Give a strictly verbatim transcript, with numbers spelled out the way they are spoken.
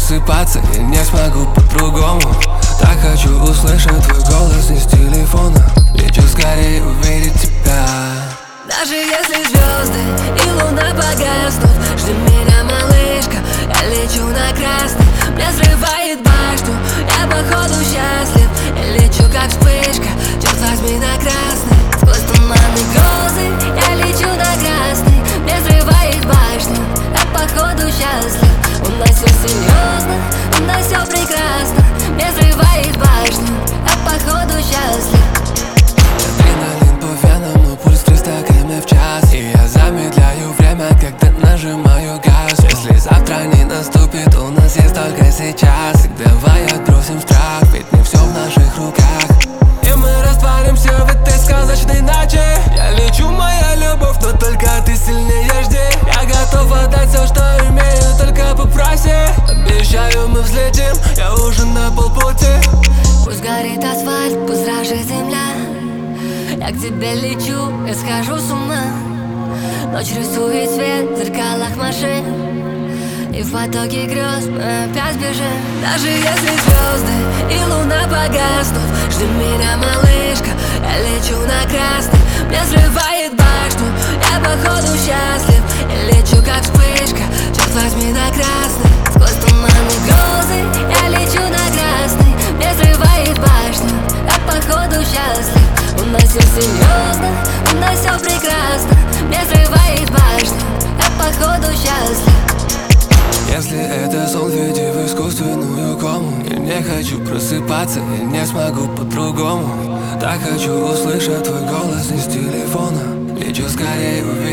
просыпаться, я не смогу по-другому. Так хочу услышать твой голос не с телефона. Лечу скорее увидеть тебя. Даже если звезды и луна погаснут, жди меня, малышка, я лечу на красный. Меня взрывает башню, я походу счастлив. Я лечу как вспышка, черт возьми, на красный. Сквозь туманные грозы я лечу на красный. Меня взрывает башню, я походу счастлив. У нас все серьезно, у нас все прекрасно. Меня взрывает башню, я походу счастлив. Адреналин по венам, но пульс триста км в час. И я замедляю время, когда нажимаю газ. Если завтра не наступит, у нас есть только сейчас. И давай отбросим страх, ведь не все в наших руках. И мы растворимся в этой сказочной ночи. Я лечу, моя любовь, но только ты сильнее жди. Я готов отдать все, что имею, только попроси. Обещаю, мы взлетим, я уже на полпути. Пусть горит асфальт, пусть дрожит земля. Я к тебе лечу, я схожу с ума. Ночь рисует свет в зеркалах машин, и в потоке грез мы опять бежим. Даже если звезды и луна погаснут, жди меня, малышка, я лечу на красный. Меня взрывает башню, я походу счастлив. Я лечу как вспышка, черт возьми, на красный. Сквозь туманные грозы я лечу на красный. Меня взрывает башню, я походу счастлив. У нас все серьезно, у нас все прекрасно. Меня взрывает башню, я походу счастлив. Если это сон, веди в искусственную кому. Я не хочу просыпаться, я не смогу по-другому. Так хочу услышать твой голос не с телефона. Лечу скорее увидеть